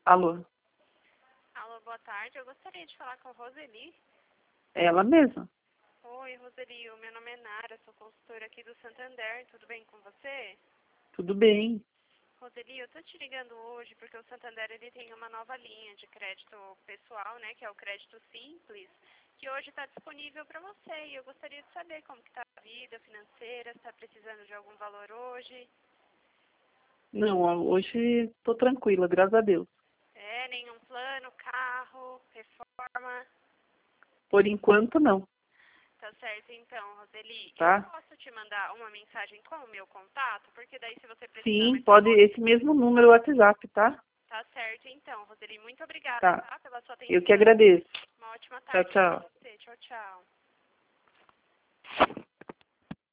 Alô? Alô, boa tarde. Eu gostaria de falar com a Roseli. Ela mesma? Oi, Roseli. O meu nome é Nara, sou consultora aqui do Santander. Tudo bem com você? Tudo bem. Roseli, eu tô te ligando hoje porque o Santander ele tem uma nova linha de crédito pessoal, né, que é o crédito simples, que hoje está disponível para você. E eu gostaria de saber como que está a vida financeira, se está precisando de algum valor hoje. Não, hoje tô tranquila, graças a Deus. Nenhum plano, carro, reforma. Por enquanto, não. Tá certo, então, Roseli. Eu Tá? posso te mandar uma mensagem com o meu contato? Porque daí se você precisar Sim, mais pode, alguma... esse mesmo número WhatsApp, tá? Tá certo, então, Roseli. Muito obrigada, Tá. tá? Pela sua Eu que atenção. agradeço. Uma ótima Tchau, tarde pra tchau. você. Tchau, tchau.